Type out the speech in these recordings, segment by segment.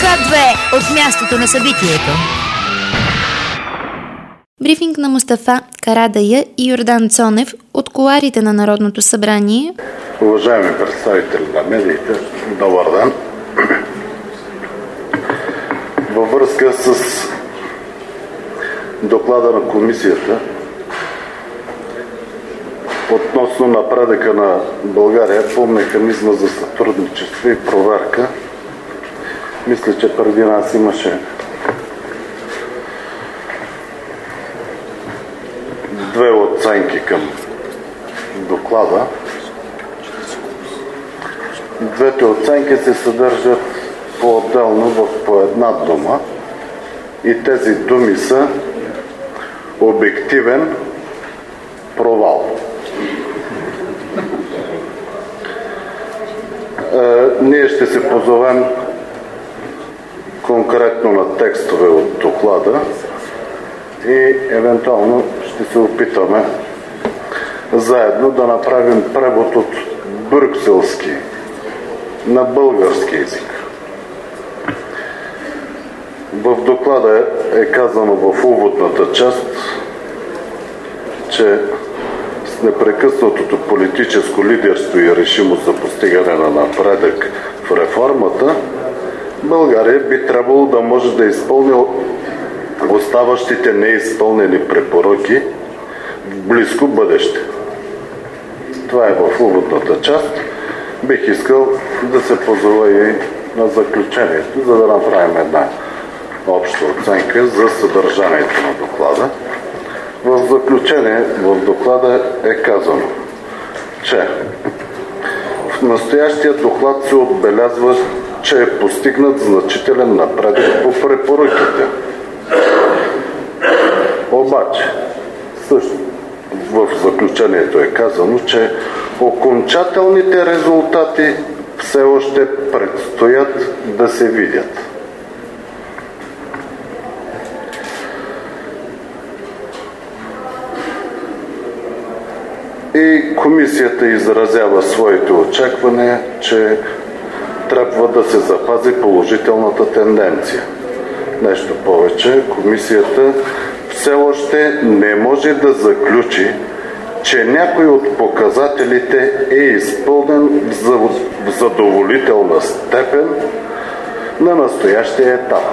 К2 от мястото на събитието. Брифинг на Мустафа Карадайъ и Йордан Цонев от кулоарите на Народното събрание. Уважаеми представители на медиите, добър ден! Във връзка с доклада на комисията относно напредъка на България по механизма за сътрудничество и проверка, мисля, че преди нас имаше две оценки към доклада. Двете оценки се съдържат по-отделно по една дума и тези думи са обективен провал. Ние ще се позовем конкретно на текстове от доклада и евентуално ще се опитаме заедно да направим превод от брюкселски на български език. В доклада е казано в уводната част, че с непрекъснатото политическо лидерство и решимост за постигане на напредък в реформата, България би трябвало да може да изпълни оставащите неизпълнени препоръки в близко бъдеще. Това е в уводната част. Бих искал да се позова и на заключението, за да направим една обща оценка за съдържанието на доклада. В заключение в доклада е казано, че в настоящия доклад се отбелязва, че е постигнат значителен напредък по препоръките. Обаче, също в заключението е казано, че окончателните резултати все още предстоят да се видят. И комисията изразява своите очаквания, че трябва да се запази положителната тенденция. Нещо повече, комисията все още не може да заключи, че някой от показателите е изпълнен в задоволителна степен на настоящия етап.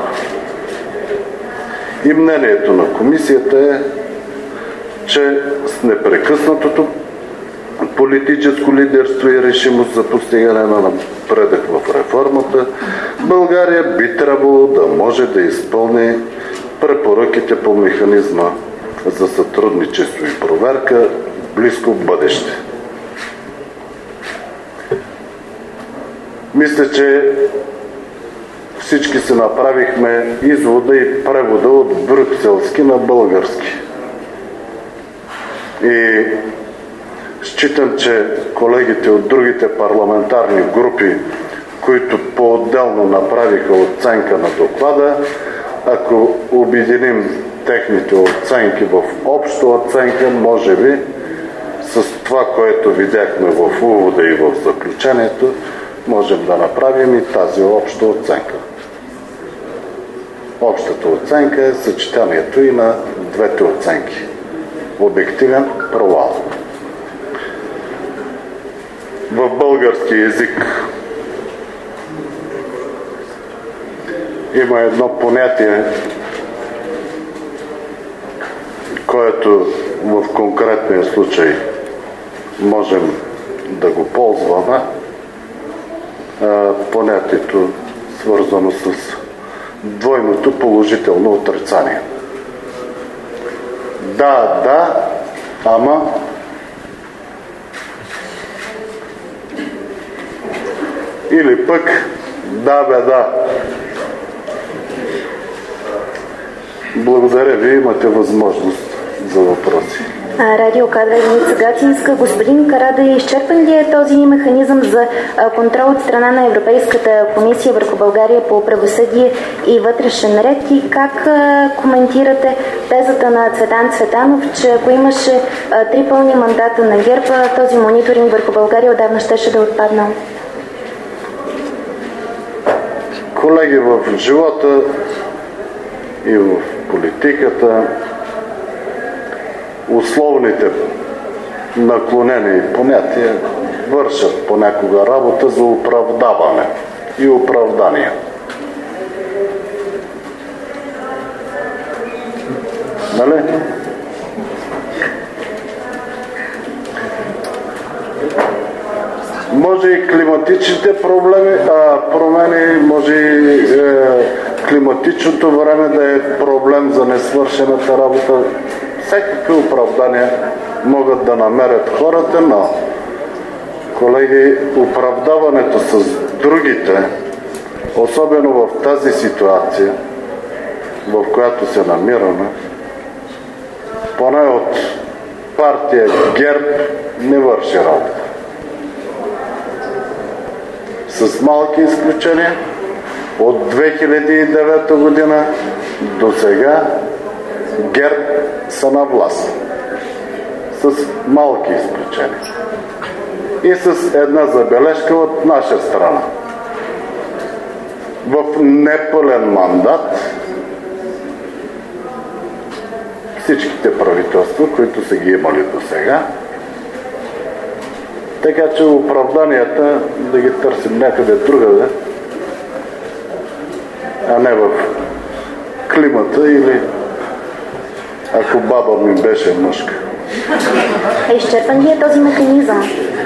И мнението на комисията е, че с непрекъснатото политическо лидерство и решимост за постигане на напредък в реформата, България би трябвало да може да изпълни препоръките по механизма за сътрудничество и проверка в близко бъдеще. Мисля, че всички се направихме извода и превода от брюкселски на български. И считам, че колегите от другите парламентарни групи, които по-отделно направиха оценка на доклада, ако обединим техните оценки в обща оценка, може би с това, което видяхме в увода и в заключението, можем да направим и тази обща оценка. Общата оценка е съчетанието и на двете оценки. Обективен провал. В български език има едно понятие, което в конкретния случай можем да го ползваме. Понятието свързано с двойното положително отрицание. Да, ама или пък да. Благодаря ви, имате възможност за въпроси. Радио К2 Деница Гатинска. Господин Карадайъ, изчерпан ли е този механизъм за контрол от страна на Европейската комисия върху България по правосъдие и вътрешен ред и как коментирате тезата на Цветан Цветанов, че ако имаше 3 пълни мандата на ГЕРБ, този мониторинг върху България отдавна щеше да е отпаднал? Колеги, в живота и в политиката условните наклонени понятия вършат понякога работа за оправдаване и оправдание. Нали? Може и климатичните промени, може и климатичното време да е проблем за несвършената работа. Всякакви оправдания могат да намерят хората, но, колеги, оправдаването с другите, особено в тази ситуация, в която се намираме, поне от партия ГЕРБ не върши работа. С малки изключения, от 2009 година до сега ГЕРБ са на власт. С малки изключения. И с една забележка от наша страна. В непълен мандат всичките правителства, които са ги имали до сега. Така че оправданията да ги търсим някъде другаде, а не в климата или ако баба ми беше мъжка. Изчерпан ли е този механизъм?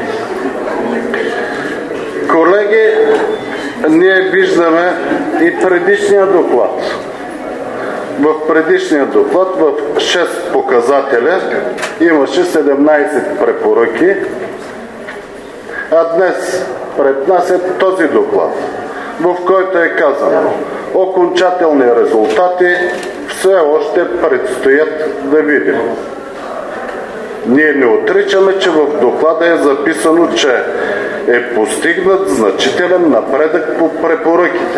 Колеги, ние виждаме и предишния доклад. В предишния доклад в 6 показателя имаше 17 препоръки, а днес пред нас е този доклад, в който е казано: окончателни резултати все още предстоят да видим. Ние не отричаме, че в доклада е записано, че е постигнат значителен напредък по препоръките.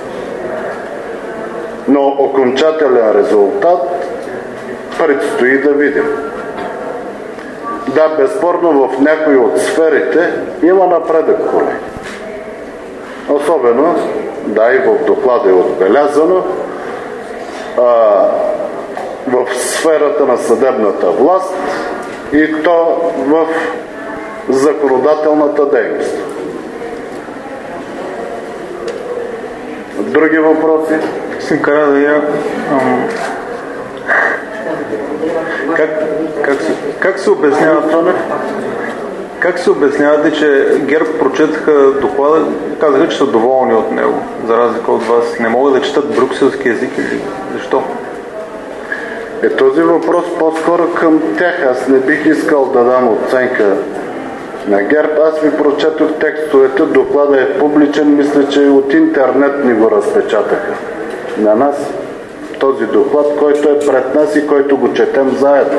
Но окончателен резултат предстои да видим. Да, безспорно в някои от сферите има напредък, колеги. Особено, да, и в доклада е отбелязано, в сферата на съдебната власт и то в законодателната дейност. Други въпроси? Господин Карадайъ, как се обяснявате, че ГЕРБ прочетаха доклада и казаха, че са доволни от него, за разлика от вас? Не могат да четат брюкселски език или защо? Този въпрос по-скоро към тях. Аз не бих искал да дам оценка на ГЕРБ. Аз ви прочетох текстовете, доклада е публичен, мисля, че от интернет ни го разпечатаха на нас. Този доклад, който е пред нас и който го четем заедно.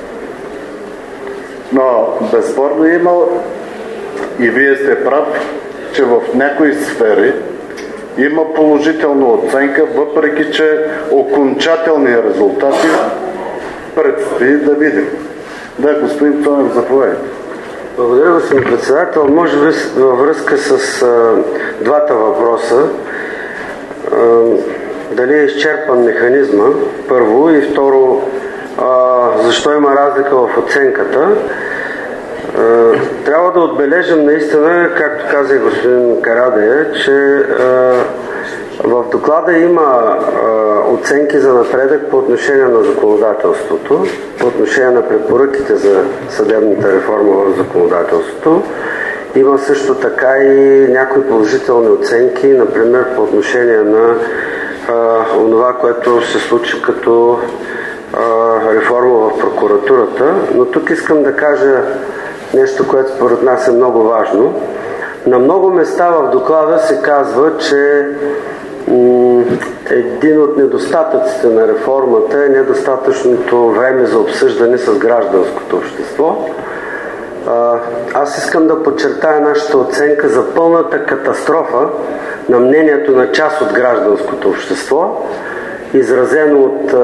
Но безспорно има, и вие сте прав, че в някои сфери има положителна оценка, въпреки че окончателни резултати предстои да видим. Да, господин Цонев, заповядайте. Благодаря, господин председател. Може би във връзка с двата въпроса, дали е изчерпан механизма, първо, и второ, защо има разлика в оценката. Трябва да отбележим наистина, както каза и господин Карадайъ, че в доклада има оценки за напредък по отношение на законодателството, по отношение на препоръките за съдебната реформа в законодателството. Има също така и някои положителни оценки, например по отношение на онова, което се случи като реформа в прокуратурата. Но тук искам да кажа нещо, което според нас е много важно. На много места в доклада се казва, че един от недостатъците на реформата е недостатъчното време за обсъждане с гражданското общество. Аз искам да подчертая нашата оценка за пълната катастрофа на мнението на част от гражданското общество, изразено от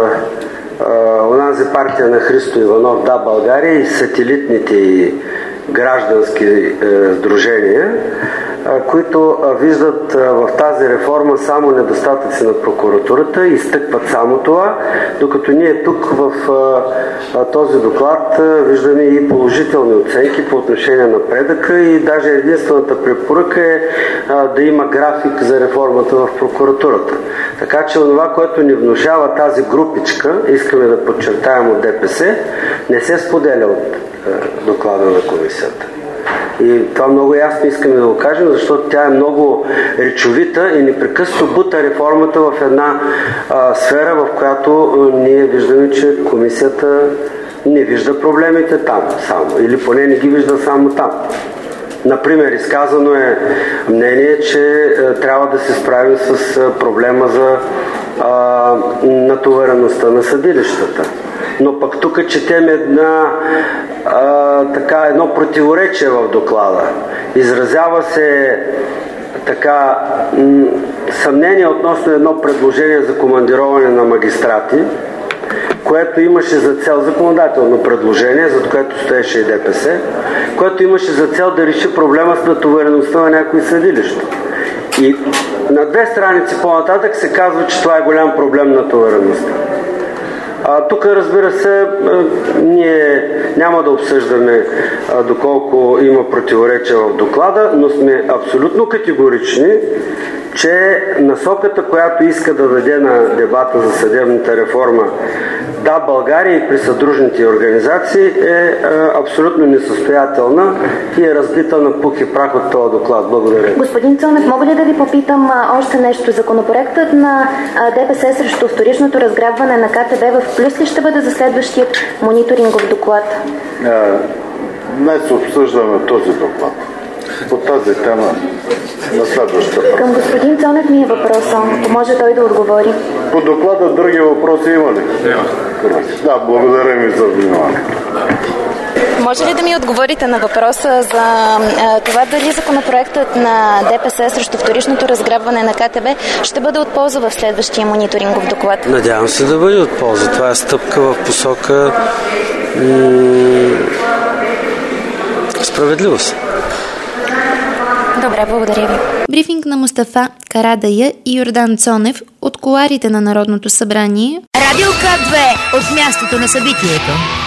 онази партия на Христо Иванов "Да, България" и сателитните и граждански сдружения, които виждат в тази реформа само недостатъци на прокуратурата и изтъкват само това, докато ние тук в този доклад виждаме и положителни оценки по отношение на напредъка и даже единствената препоръка е да има график за реформата в прокуратурата. Така че това, което ни внушава тази групичка, искаме да подчертаем от ДПС, не се споделя от доклада на комисията. И това много ясно искаме да го кажем, защото тя е много речовита и непрекъснато бута реформата в една сфера, в която ние виждаме, че комисията не вижда проблемите там само, или поне не ги вижда само там. Например, изказано е мнение, че трябва да се справим с проблема за натовареността на съдилищата. Но пък тук четем едно противоречие в доклада. Изразява се съмнение относно едно предложение за командироване на магистрати, което имаше за цел законодателно предложение, за което стоеше и ДПС, което имаше за цел да реши проблема с натовареността на някои съдилища. И на 2 страници по-нататък се казва, че това е голям проблем натовареността. Тук, разбира се, ние няма да обсъждаме доколко има противоречия в доклада, но сме абсолютно категорични, че насоката, която иска да даде на дебата за съдебната реформа България и при съдружните организации е абсолютно несъстоятелна и е разбита на пух и прах от този доклад. Благодаря. Господин Цонев, мога ли да ви попитам още нещо? Законопроектът на ДПС срещу вторичното разграбване на КТБ в плюс ли ще бъде за следващият мониторингов доклад? Днес обсъждаме този доклад. По тази тема на следващата. Към господин Цонев ми е въпроса. Може той да отговори. По доклада други въпроси има ли? Да, благодаря ми за вниманието. Може ли да ми отговорите на въпроса за това дали законопроектът на ДПС срещу вторичното разграбване на КТБ ще бъде от полза в следващия мониторингов доклад? Надявам се да бъде от полза. Това е стъпка в посока справедливост. Добре, благодаря ви. Брифинг на Мустафа Карадайъ и Йордан Цонев от кулоарите на Народното събрание. Радио К2 от мястото на събитието.